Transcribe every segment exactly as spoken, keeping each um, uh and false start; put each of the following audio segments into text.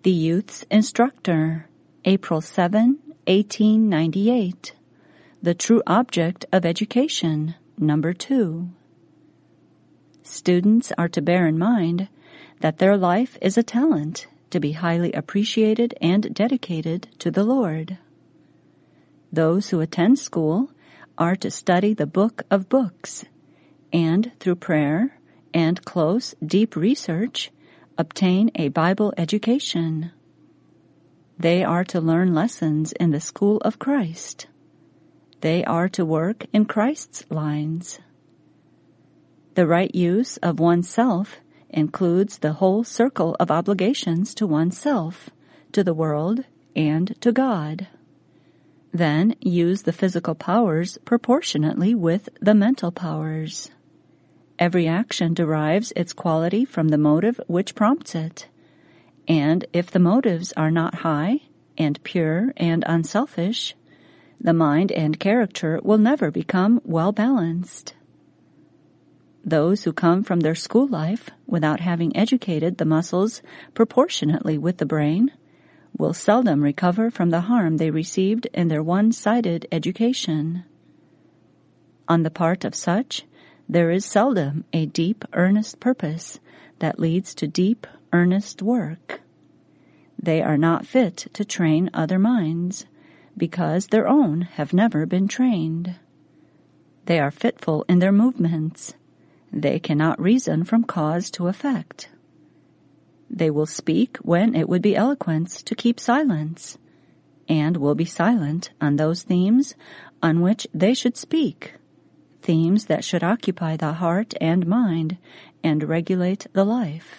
The Youth's Instructor, April seventh, eighteen ninety-eight. The True Object of Education, Number two. Students are to bear in mind that their life is a talent to be highly appreciated and dedicated to the Lord. Those who attend school are to study the book of books, and through prayer and close, deep research, obtain a Bible education. They are to learn lessons in the school of Christ. They are to work in Christ's lines. The right use of oneself includes the whole circle of obligations to oneself, to the world, and to God. Then use the physical powers proportionately with the mental powers. Every action derives its quality from the motive which prompts it. And if the motives are not high and pure and unselfish, the mind and character will never become well balanced. Those who come from their school life without having educated the muscles proportionately with the brain will seldom recover from the harm they received in their one-sided education. On the part of such, there is seldom a deep, earnest purpose that leads to deep, earnest work. They are not fit to train other minds, because their own have never been trained. They are fitful in their movements. They cannot reason from cause to effect. They will speak when it would be eloquence to keep silence, and will be silent on those themes on which they should speak, themes that should occupy the heart and mind and regulate the life.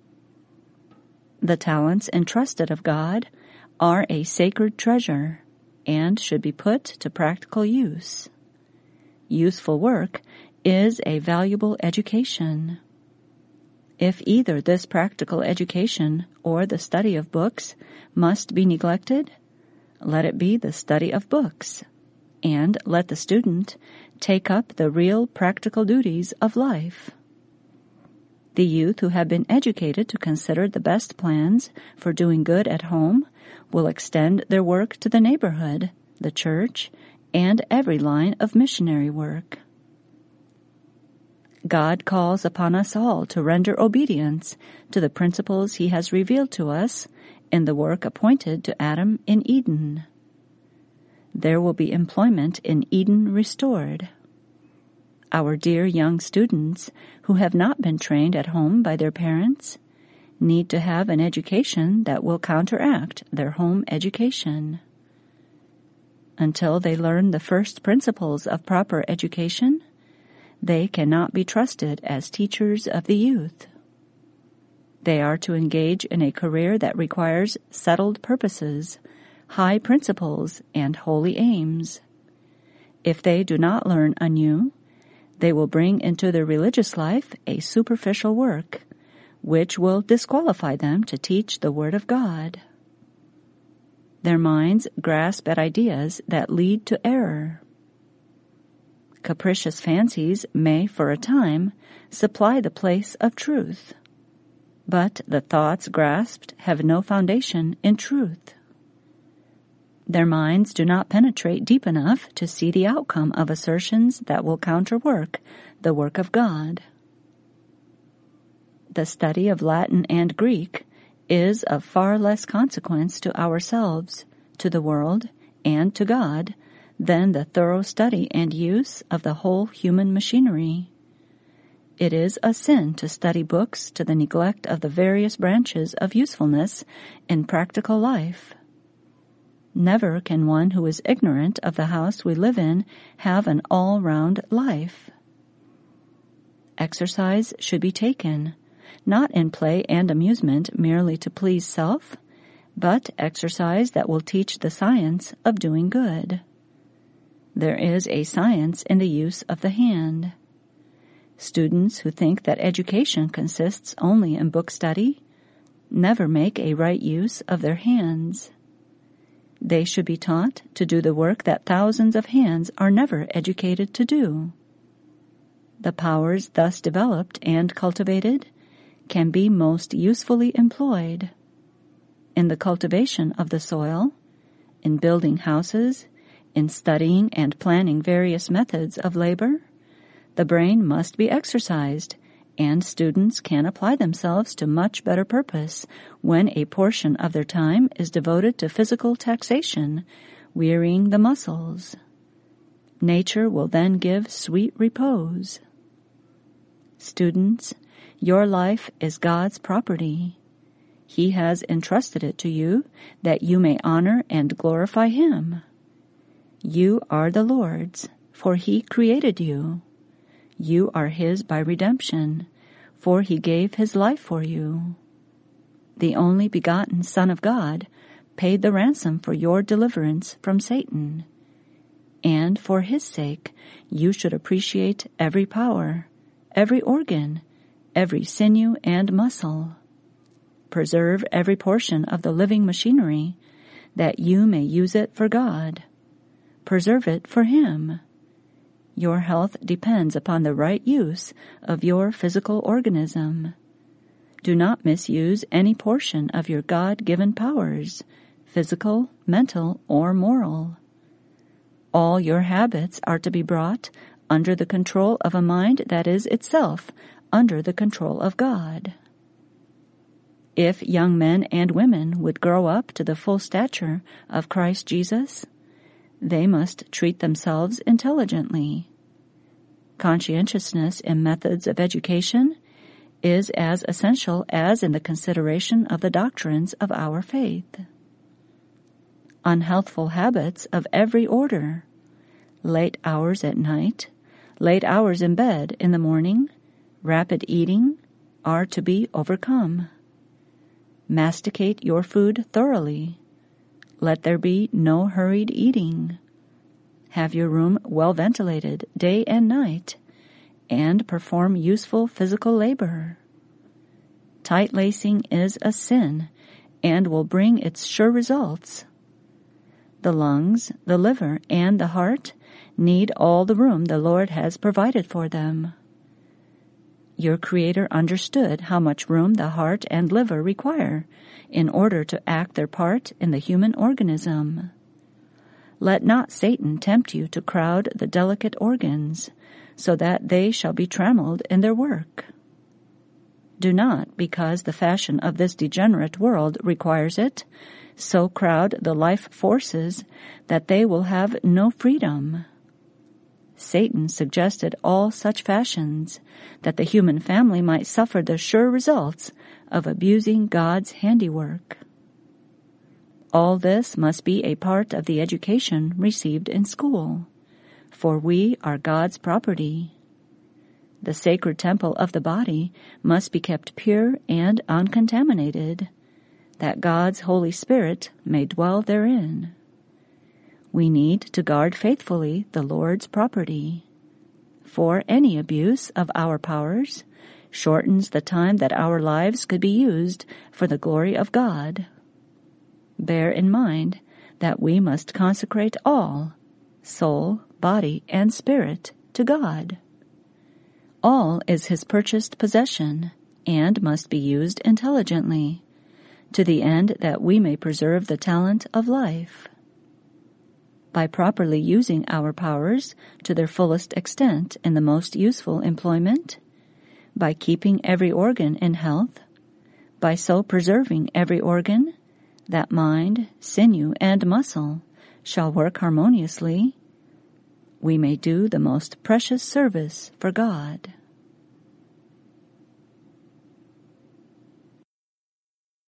The talents entrusted of God are a sacred treasure and should be put to practical use. Useful work is a valuable education. If either this practical education or the study of books must be neglected, let it be the study of books, and let the student take up the real practical duties of life. The youth who have been educated to consider the best plans for doing good at home will extend their work to the neighborhood, the church, and every line of missionary work. God calls upon us all to render obedience to the principles He has revealed to us in the work appointed to Adam in Eden. There will be employment in Eden restored. Our dear young students who have not been trained at home by their parents need to have an education that will counteract their home education. Until they learn the first principles of proper education, they cannot be trusted as teachers of the youth. They are to engage in a career that requires settled purposes, high principles, and holy aims. If they do not learn anew, they will bring into their religious life a superficial work, which will disqualify them to teach the Word of God. Their minds grasp at ideas that lead to error. Capricious fancies may, for a time, supply the place of truth, but the thoughts grasped have no foundation in truth. Their minds do not penetrate deep enough to see the outcome of assertions that will counterwork the work of God. The study of Latin and Greek is of far less consequence to ourselves, to the world, and to God than the thorough study and use of the whole human machinery. It is a sin to study books to the neglect of the various branches of usefulness in practical life. Never can one who is ignorant of the house we live in have an all-round life. Exercise should be taken, not in play and amusement merely to please self, but exercise that will teach the science of doing good. There is a science in the use of the hand. Students who think that education consists only in book study never make a right use of their hands. They should be taught to do the work that thousands of hands are never educated to do. The powers thus developed and cultivated can be most usefully employed. in the cultivation of the soil, in building houses, in studying and planning various methods of labor, the brain must be exercised, and students can apply themselves to much better purpose when a portion of their time is devoted to physical taxation, wearying the muscles. Nature will then give sweet repose. Students, your life is God's property. He has entrusted it to you that you may honor and glorify Him. You are the Lord's, for He created you. You are His by redemption, for He gave His life for you. The only begotten Son of God paid the ransom for your deliverance from Satan. And for His sake, you should appreciate every power, every organ, every sinew and muscle. Preserve every portion of the living machinery, that you may use it for God. Preserve it for Him. Your health depends upon the right use of your physical organism. Do not misuse any portion of your God-given powers, physical, mental, or moral. All your habits are to be brought under the control of a mind that is itself under the control of God. If young men and women would grow up to the full stature of Christ Jesus, they must treat themselves intelligently. Conscientiousness in methods of education is as essential as in the consideration of the doctrines of our faith. Unhealthful habits of every order, late hours at night, late hours in bed in the morning, rapid eating, are to be overcome. Masticate your food thoroughly. Let there be no hurried eating. Have your room well ventilated day and night, and perform useful physical labor. Tight lacing is a sin, and will bring its sure results. The lungs, the liver, and the heart need all the room the Lord has provided for them. Your Creator understood how much room the heart and liver require in order to act their part in the human organism. Let not Satan tempt you to crowd the delicate organs, so that they shall be trammeled in their work. Do not, because the fashion of this degenerate world requires it, so crowd the life forces that they will have no freedom. Satan suggested all such fashions, that the human family might suffer the sure results of abusing God's handiwork. All this must be a part of the education received in school, for we are God's property. The sacred temple of the body must be kept pure and uncontaminated, that God's Holy Spirit may dwell therein. We need to guard faithfully the Lord's property, for any abuse of our powers shortens the time that our lives could be used for the glory of God. Bear in mind that we must consecrate all, soul, body, and spirit, to God. All is His purchased possession, and must be used intelligently, to the end that we may preserve the talent of life. By properly using our powers to their fullest extent in the most useful employment, by keeping every organ in health, by so preserving every organ, that mind, sinew, and muscle shall work harmoniously, we may do the most precious service for God.